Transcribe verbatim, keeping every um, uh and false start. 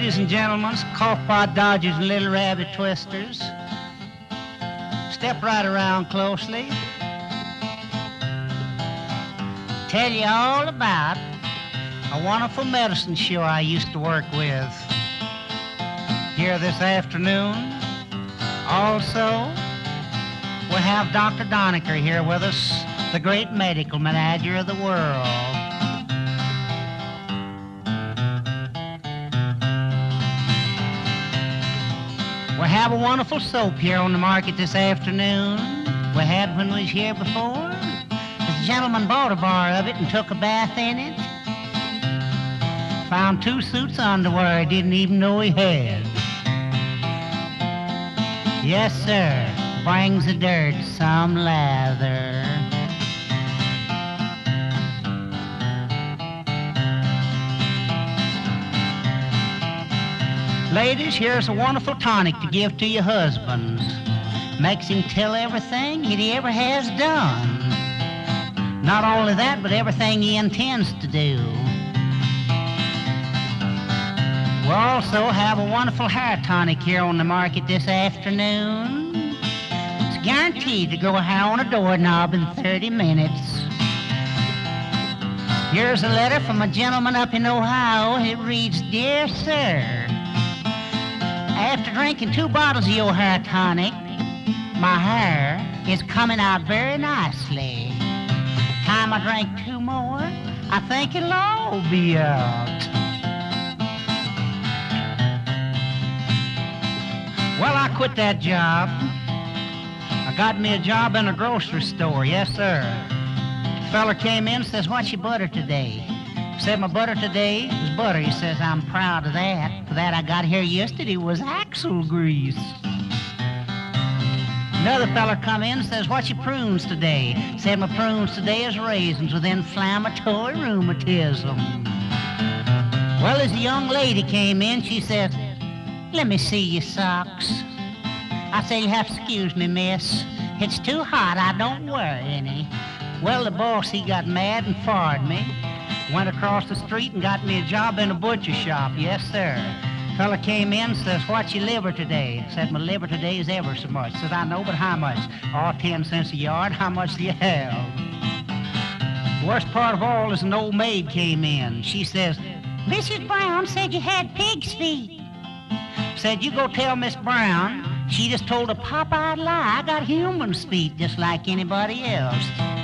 Ladies and gentlemen, cough pot dodgers and little rabbit twisters, step right around closely. Tell you all about a wonderful medicine show I used to work with here this afternoon. Also, we'll have Doctor Doniker here with us, the great medical manager of the world. We have a wonderful soap here on the market this afternoon. We had when we was here before. This gentleman bought a bar of it and took a bath in it. Found two suits of underwear he didn't even know he had. Yes, sir. Brings the dirt, some lather. Ladies, here's a wonderful tonic to give to your husbands. Makes him tell everything that he ever has done. Not only that, but everything he intends to do. We also have a wonderful hair tonic here on the market this afternoon. It's guaranteed to grow hair on a doorknob in thirty minutes. Here's a letter from a gentleman up in Ohio. It reads, Dear Sir, after drinking two bottles of your hair tonic, my hair is coming out very nicely. Time I drink two more, I think it'll all be out. Well, I quit that job. I got me a job in a grocery store, yes, sir. The fella came in and says, what's your butter today? Said, my butter today is butter. He says, I'm proud of that. For that I got here yesterday was axle grease. Another fella come in and says, what's your prunes today? Said, my prunes today is raisins with inflammatory rheumatism. Well, as a young lady came in, she says, let me see your socks. I said, you'll have to excuse me, miss. It's too hot, I don't wear any. Well, the boss, he got mad and fired me. Went across the street and got me a job in a butcher shop. Yes, sir. Fella came in and says, what's your liver today? Said, my liver today is ever so much. Said, I know, but how much? Oh, ten cents a yard. How much do you have? The worst part of all is an old maid came in. She says, Missus Brown said you had pig's feet. Said, you go tell Miss Brown she just told a pop-eyed lie. I got human's feet just like anybody else.